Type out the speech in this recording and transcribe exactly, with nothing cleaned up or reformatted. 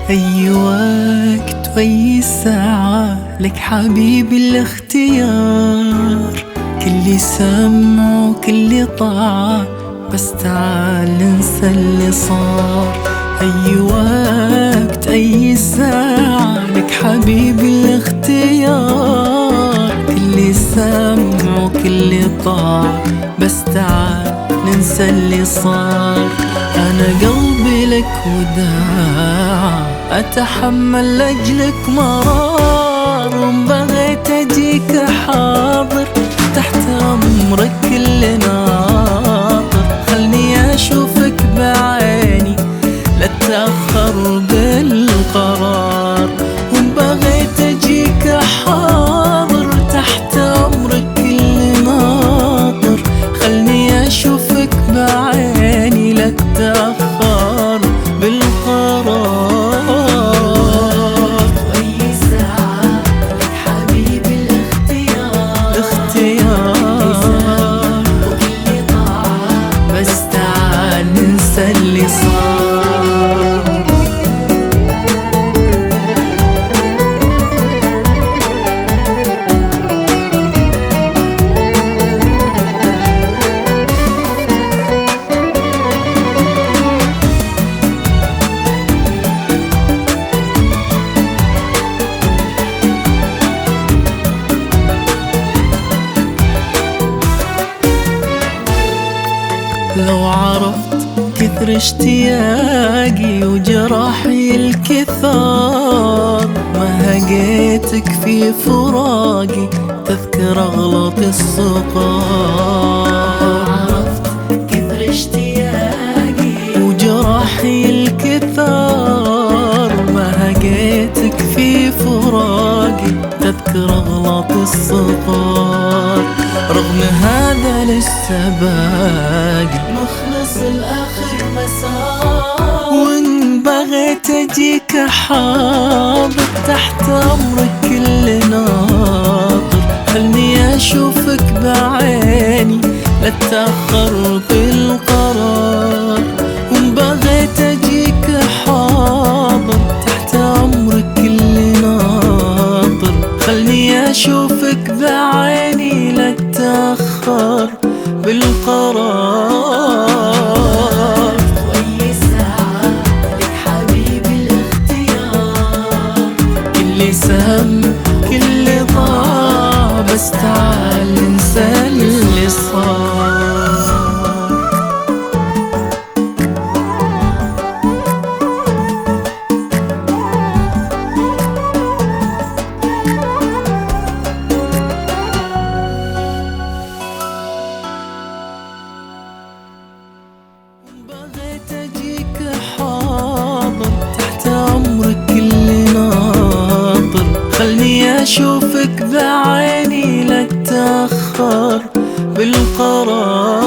أي وقت وأي ساعة لك حبيبي الاختيار، كل سمع وكل طاعة، بس تعال ننسى اللي صار. أي وقت أي ساعة لك حبيبي الاختيار، كل سمع وكل طاعة، بس تعال ننسى اللي صار. أنا قلبي لك وداع، أتحمل لأجلك مرار، وإن بغيت أجيك حاضر، تحت أمرك كل ناطر. خلني أشوفك بعيني، لا تتأخر بالقرار، وإن بغيت أجيك حاضر، تحت أمرك كل ناطر. خلني أشوفك بعيني، لا تتأخر بالقرار. وأي ساعة لك حبيبي الاختيار، الاختيار وكل طاعة، بس تعال ننسى اللي صار. لو عرفت كثر اشتياقي وجراحي الكثار، ما هقيتك في فراقي، تذكر أغلط الصغار. عرفت كثر اشتياقي وجراحي الكثار، ما هقيتك في فراقي، تذكر أغلط الصغار. رغم هذا لسه باقي مخلص الآخر مسار، وإن بغيت أجيك حاضر، تحت أمرك كل ناطر. خلني أشوفك بعيني، لا تتأخر بالقرار، وإن بغيت أجيك حاضر، تحت أمرك كل ناطر. خلني أشوفك بعيني، لا تتأخر بالقرار. وأي ساعة لك حبيبي الاختيار، كل سهم كل ضاع، بس تعال ننسى اللي صار. بغيت أجيك حاضر، تحت أمرك كل ناطر. خلني أشوفك بعيني، لا تتأخر بالقرار.